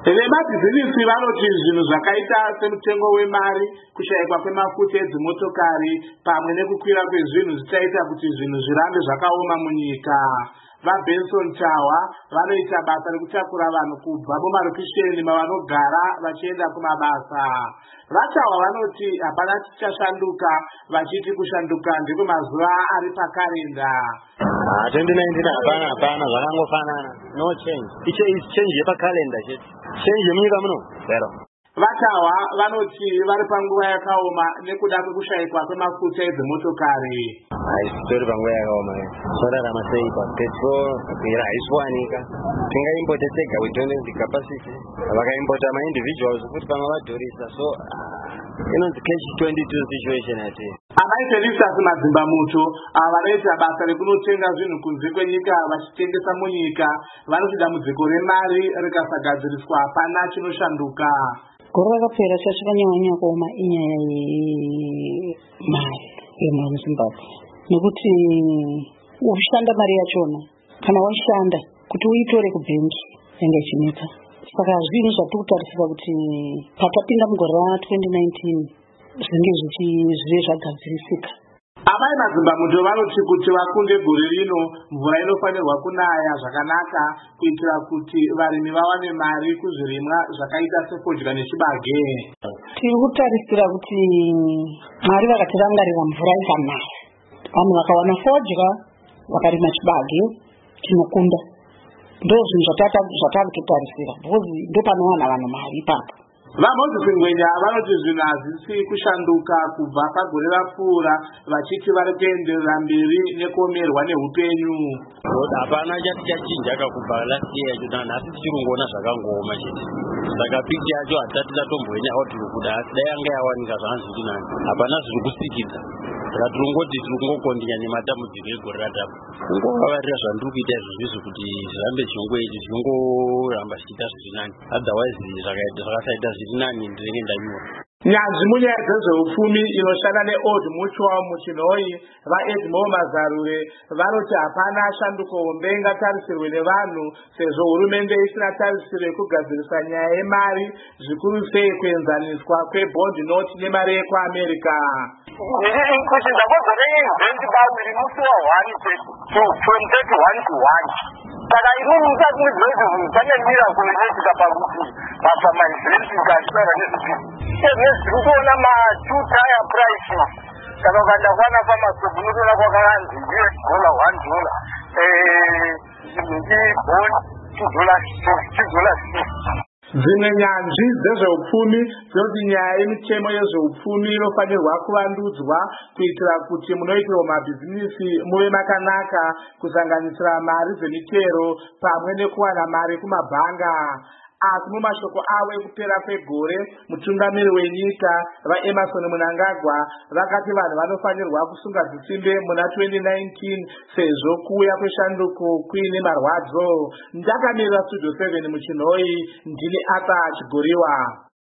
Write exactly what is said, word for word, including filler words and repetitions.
Vemabhizinisi vanoti zvinhu zvakaita semutengo wemari, kushayikwa kwemafuta edzimotokari pamwe nekukwira kwezvinhu zvichaita kuti zvinhu zvirambe zvakaoma munyika. VaBenson Tawa vanoita basa rekutakura vanhu kubva mumarokisheni mavanogara vachienda kumabasa. VaTawa vanoti hapana chichashanduka, vachiti kushanduka ndiko mazuva ari pakarenda. twenty nineteen hapana hapana zvakangofanana, no change. Icho is change yepakalenda chete, change yemunyika muno zero. VaTawa vanoti vari panguva yakaoma nekuda kwekushayikwa kwemafuta edzimotokari. Haisitori panguva yakaoma, sorarama sei papetrol kwira haisiwanika. Tingaimbote tega we don't have the capacity. Vakaimbota ma-individuals kuti pamwe vadhurisa, so inonzi catch twenty-two situation ati. Amai Felicitas Madzimbamuto vanoita basa rekunotenga zvinhu kunze kwenyika vachitengesa munyika vanoti dambudziko remari rikasagadziriswa hapana chinoshanduka. Gore rakapera chachakanyanya kuoma inyaya yemari yemuZimbabwe, nekuti ushanda mari yachona kana washanda kuti uitore kubhengi yanga ichinetsa. Saka zvinhu zvatirikutarisira kuti patapinda mugore ra twenty nineteen zvinge zvichive zvagadzirisika. Amai Madzimbamuto vanoti kuti vakunde gore rino mvura inofanirwa kunaya zvakanaka kuitira kuti varimi vawane mari kuzvirimwa zvakaita sefodya nechibage. Tiri kutarisira kuti Mwari vakatirangarira mvura ikanaya, vanhu vakawana fodya vakarima chibage tinokunda. Ndo zvinhu zvatakutarisira because ndo panowana vanhu mari ipapo. VaMoses Ngwenya vanoti zvinhu hazvisi kushanduka kubva pagore rapfuura, vachiti vari kuenderera mberi nekuomerwa neupenyu. Hapana chati chachinja kubva last year yacho, nhasi tichirongona zvakangooma chete. Saka picture yacho hatisati tatomboenya outlook kuti asi dai anga yawanika zvanzi kuti nani hapana zviri kusikidza. Saka tirongoti tiringokondinya nematambudziko egore ratatu. Kungovavarira zvandiri kuita izvozvo kuti zvirambe zvichingoiti zvingoramba zvichiita zviri nani, otherwise zvakasaita zviri nani ndinenge ndanyora. Nyanzvi munyaya dzezveupfumi inoshanda neOld Mutual muChinhoyi, vaEdmo Mazarure vanoti hapana shanduko hombe ingatarisirwe nevanhu sezvo hurumende isina tarisiro yekugadzirisa nyaya yemari, zvikuru sei kuenzaniswa kwebond note nemari yekuAmerica. Kuti ndakogone investi bamiri musi wa one to from thirty-one to one. Saka inini mukati mwezvezvo panendira kuitika pakuti basa mainvesting achitara nezvizvi zvirikuona ma-two tire prices. Saka ukaenda kwana pharmacy unotoona kwakaranzi U S dollar one dollar, bond two dollars two dollars. Dzimwe nyanzvi dzezveupfumi dzinoti nyaya yemitemo yezveupfumi inofanirwa kuvandudzwa kuitira kuti munoitirwa mabhizinisi muve makanaka, kusanganisira mari dzemitero pamwe nekuwana mari kumabhanga. Asi mumashoko avo ekupera kwegore, mutungamiri wenyika vaEmerson Mnangagwa vakati vanhu vanofanirwa kusunga zvisimbe muna twenty nineteen sezvo kuuya kweshanduko kuine marwadzo. Ndakamirira Studio seven muChinhoyi, ndini Ata Chigoriwa.